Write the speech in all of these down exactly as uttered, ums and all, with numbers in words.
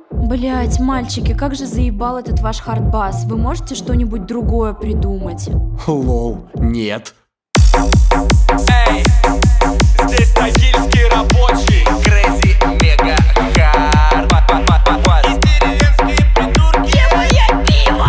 Блять, мальчики, как же заебал этот ваш хардбас. Вы можете что-нибудь другое придумать? Лол, нет. Эй, здесь тагильский рабочий. Crazy мега хард. И деревенские придурки. Где мое пиво?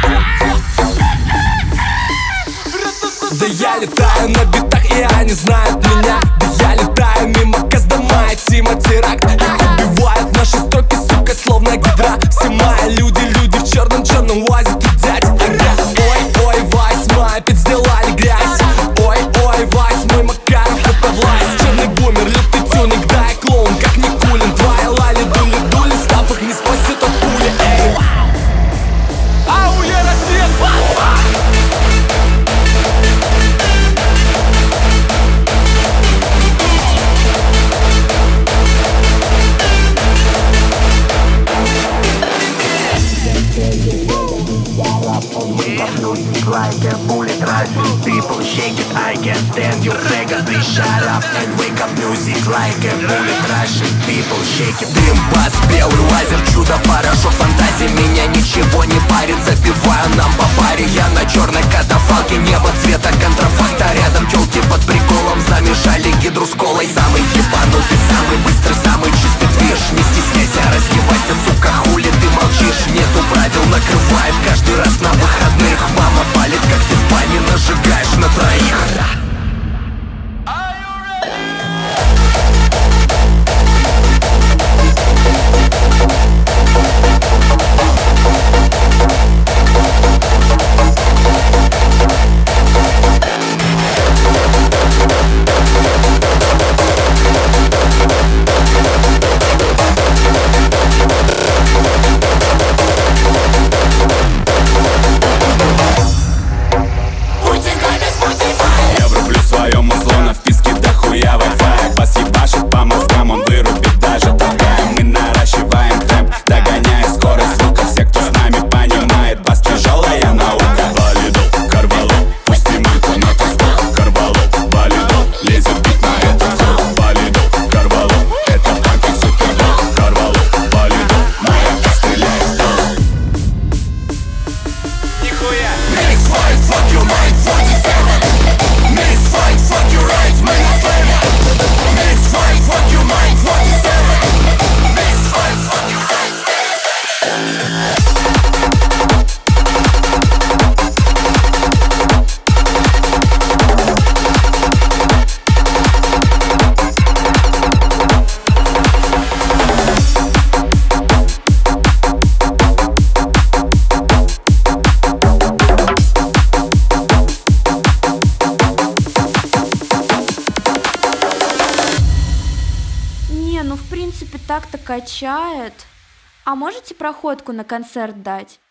Да я летаю на битах, и они знают меня. Да я летаю мимо Каздама и Тима Теракт. Их убивают наши строки, сука, словно гидра. Все мои люди, люди в черном-черном УАЗике, дядь. Ой, ой, Вась, опять сделали грязь. Ой, ой, Вась, мой Макаров, это власть. Черный бумер, лютый тюник, да, я клоун, как Никулин. Твоя лали, дули, дули, став их не спасет от пули, эй. Ау, я рассвет. Like a bullet rushing, people shake it, I can't stand your faggot. Please shut up and wake up, music like a bullet rushing, people shake it. Дым, бас, белый лазер, чудо, порошок, фантазии. Меня ничего не парит, запиваю нам по паре. Я на черной катафалке, небо цвета контрафакта. Рядом тёлки под приколом замешали гидру с колой. Самый ебанутый, самый быстрый, самый чистый движ. Не стесняйся, раздевайся, сука, хули ты молчишь. Нету правил, накрывает каждый раз на выходных. Мама палит, как ты в бане нажигаешь на троих. Не, ну в принципе так-то качает. А можете проходку на концерт дать?